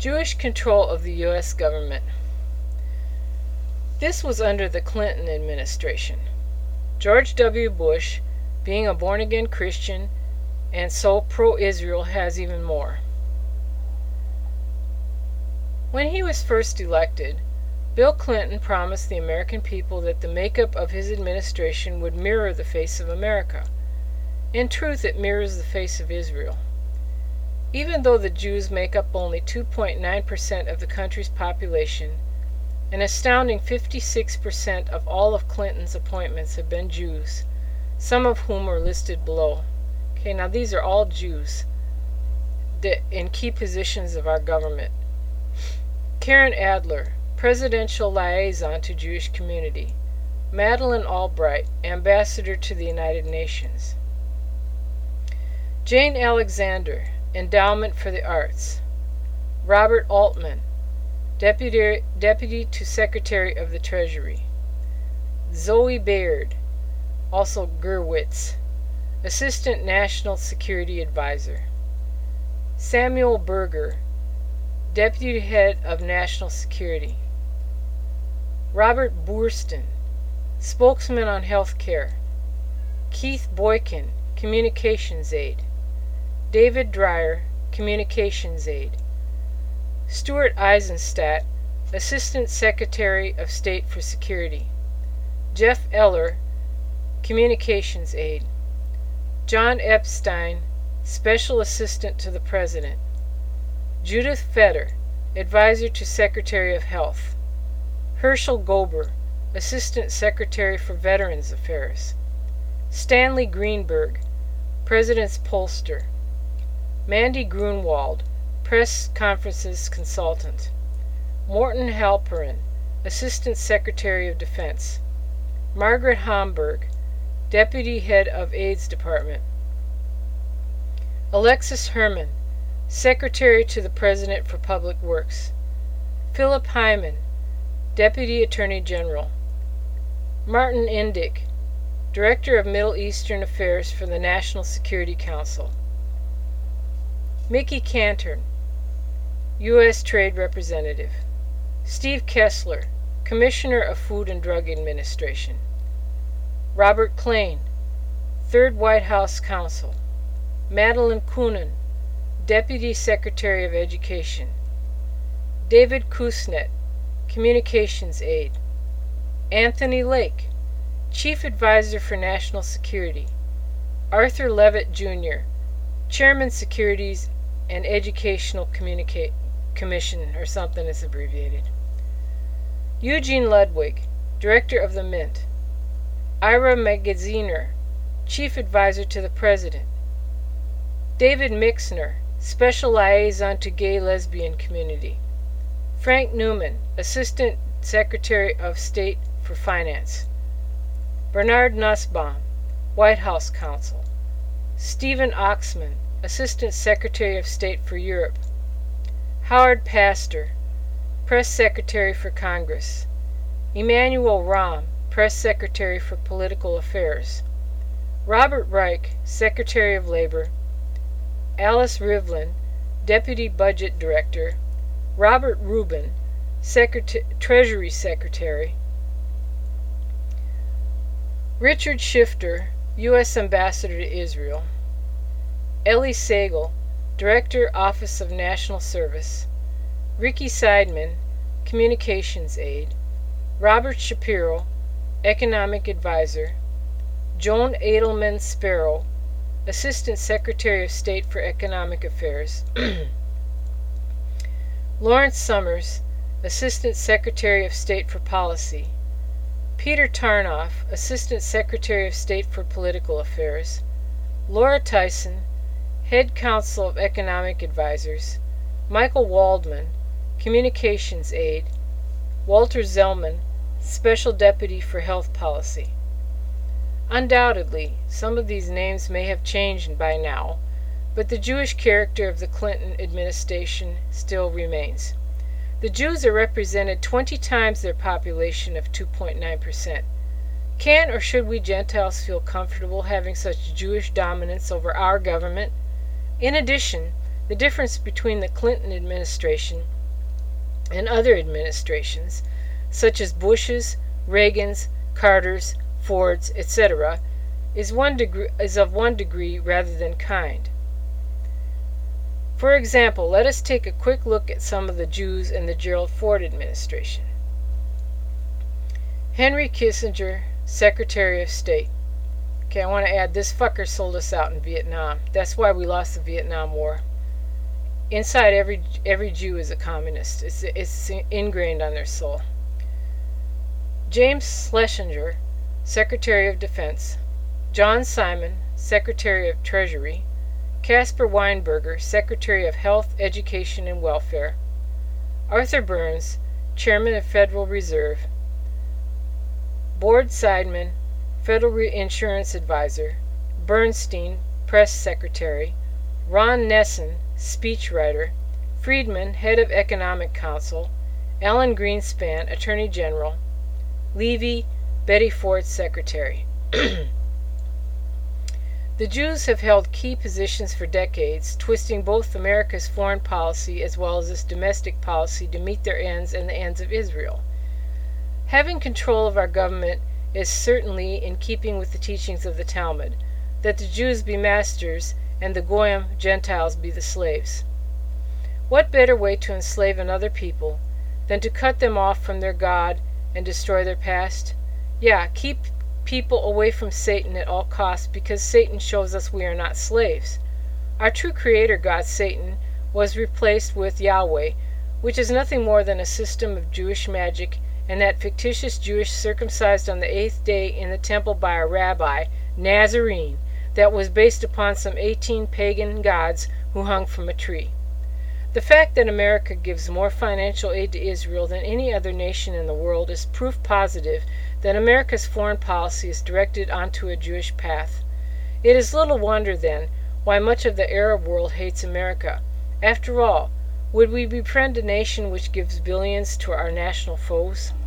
Jewish control of the U.S. government. This was under the Clinton administration. George W. Bush, being a born-again Christian and so pro-Israel, has even more. When he was first elected, Bill Clinton promised the American people that the makeup of his administration would mirror the face of America. In truth, it mirrors the face of Israel. Even though the Jews make up only 2.9% of the country's population, an astounding 56% of all of Clinton's appointments have been Jews, some of whom are listed below. Okay, now these are all Jews in key positions of our government. Karen Adler, Presidential Liaison to Jewish Community. Madeleine Albright, Ambassador to the United Nations. Jane Alexander, Endowment for the Arts. Robert Altman, Deputy to Secretary of the Treasury. Zoe Baird, also Gerwitz, Assistant National Security Advisor. Samuel Berger, Deputy Head of National Security. Robert Boorstin, Spokesman on Health Care. Keith Boykin, Communications Aide. David Dreyer, Communications Aide. Stuart Eizenstat, Assistant Secretary of State for Security. Jeff Eller, Communications Aide. John Epstein, Special Assistant to the President. Judith Fetter, Advisor to Secretary of Health. Herschel Gober, Assistant Secretary for Veterans Affairs. Stanley Greenberg, President's Pollster. Mandy Grunwald, Press Conferences Consultant. Morton Halperin, Assistant Secretary of Defense. Margaret Homburg, Deputy Head of AIDS Department. Alexis Herman, Secretary to the President for Public Works. Philip Hyman, Deputy Attorney General. Martin Indyk, Director of Middle Eastern Affairs for the National Security Council. Mickey Cantor, U.S. Trade Representative. Steve Kessler, Commissioner of Food and Drug Administration. Robert Klain, Third White House Counsel. Madeleine Kunin, Deputy Secretary of Education. David Kusnet, Communications Aide. Anthony Lake, Chief Advisor for National Security. Arthur Levitt, Jr., Chairman Securities and Educational Commission, or something is abbreviated. Eugene Ludwig, Director of the Mint. Ira Magaziner, Chief Advisor to the President. David Mixner, Special Liaison to Gay-Lesbian Community. Frank Newman, Assistant Secretary of State for Finance. Bernard Nussbaum, White House Counsel. Stephen Oxman, Assistant Secretary of State for Europe. Howard Pastor, Press Secretary for Congress. Emmanuel Rahm, Press Secretary for Political Affairs. Robert Reich, Secretary of Labor. Alice Rivlin, Deputy Budget Director. Robert Rubin, Treasury Secretary. Richard Shifter, U.S. Ambassador to Israel. Ellie Sagel, Director, Office of National Service. Ricky Seidman, Communications Aide. Robert Shapiro, Economic Advisor. Joan Edelman Sparrow, Assistant Secretary of State for Economic Affairs. Lawrence Summers, Assistant Secretary of State for Policy. Peter Tarnoff, Assistant Secretary of State for Political Affairs. Laura Tyson, Head Counsel of Economic Advisors. Michael Waldman, Communications Aide. Walter Zellman, Special Deputy for Health Policy. Undoubtedly, some of these names may have changed by now, but the Jewish character of the Clinton administration still remains. The Jews are represented 20 times their population of 2.9%. Can or should we Gentiles feel comfortable having such Jewish dominance over our government? In addition, The difference between the Clinton administration and other administrations, such as Bush's, Reagan's, Carter's, Ford's, etc., is of one degree rather than kind. For example, let us take a quick look at some of the Jews in the Gerald Ford administration. Henry Kissinger, Secretary of State. Okay, I want to add, this fucker sold us out in Vietnam. That's why we lost the Vietnam War. Inside every Jew is a communist. It's ingrained on their soul. James Schlesinger, Secretary of Defense. John Simon, Secretary of Treasury. Caspar Weinberger, Secretary of Health, Education, and Welfare. Arthur Burns, Chairman of Federal Reserve. Board Seidman, Federal Insurance Advisor. Bernstein, Press Secretary. Ron Nessen, Speechwriter. Friedman, Head of Economic Council. Alan Greenspan, Attorney General. Levy, Betty Ford's Secretary. The Jews have held key positions for decades, twisting both America's foreign policy as well as its domestic policy to meet their ends and the ends of Israel. Having control of our government is certainly in keeping with the teachings of the Talmud, that the Jews be masters and the Goyim, Gentiles, be the slaves. What better way to enslave another people than to cut them off from their God and destroy their past? Yeah, keep people away from Satan at all costs, because Satan shows us we are not slaves. Our true creator God, Satan, was replaced with Yahweh, which is nothing more than a system of Jewish magic, and that fictitious Jewish circumcised on the 8th day in the temple by a rabbi, Nazarene, that was based upon some 18 pagan gods who hung from a tree. The fact that America gives more financial aid to Israel than any other nation in the world is proof positive that America's foreign policy is directed onto a Jewish path. It is little wonder, then, why much of the Arab world hates America. After all, would we befriend a nation which gives billions to our national foes?